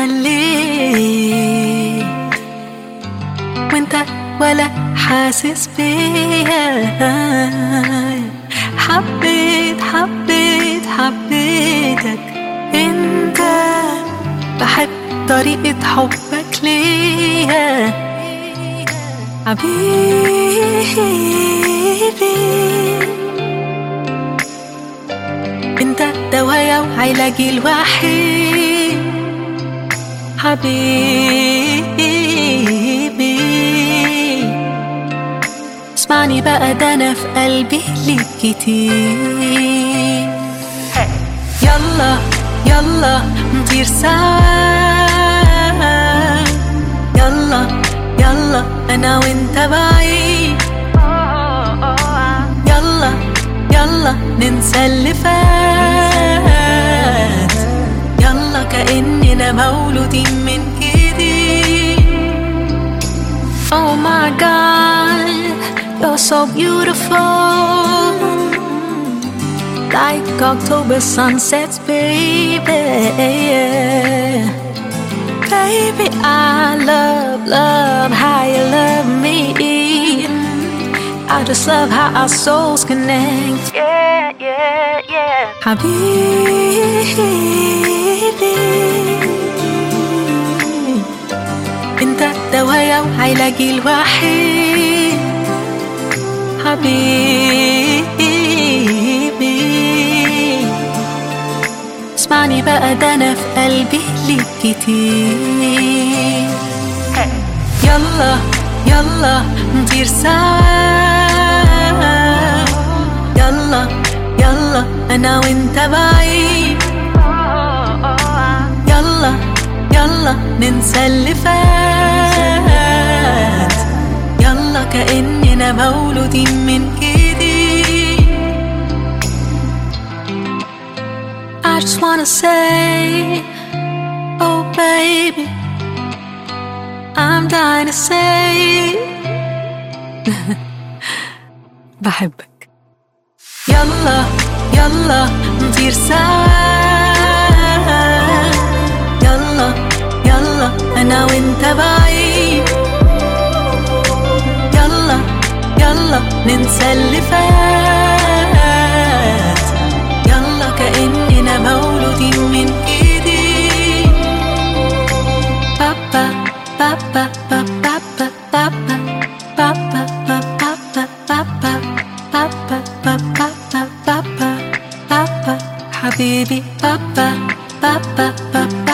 مليت وانت ولا حاسس بيا. حبيتك انت، بحب طريقة حبك ليا حبيبي. انت دوايا وعلاجي الوحيد حبيبي. اسمعني بقى، ده انا في قلبي ليك كتير. يلا يلا نطير سوا، يلا يلا انا وانت بعيد. يلا يلا ننسى اللي فات، يلا كأننا مولودين من جديد. Oh my God, you're so beautiful, like October sunsets, baby. Baby, I love how you love me. I just love how our souls connect. Yeah. حبيبي انت دوايا وعلاجي الوحيد حبيبي. اسمعني بقى، ده انا في قلبي ليك كتير. يلا يلا نطير سوا، يلا يلا انا وانت بعيد. يلا يلا ننسى اللي فات، يلا كأننا مولودين من جديد. I just wanna say, oh baby, I'm dying to say بحبك. يلا يلا نطير سوا، يلا يلا انا وانت بعيد. يلا يلا ننسى اللي فات، يلا كأننا مولودين من جديد. بابا بابا بابا بابا بابا بابا بابا بابا بابا بابا حبيبي بابا بابا بابا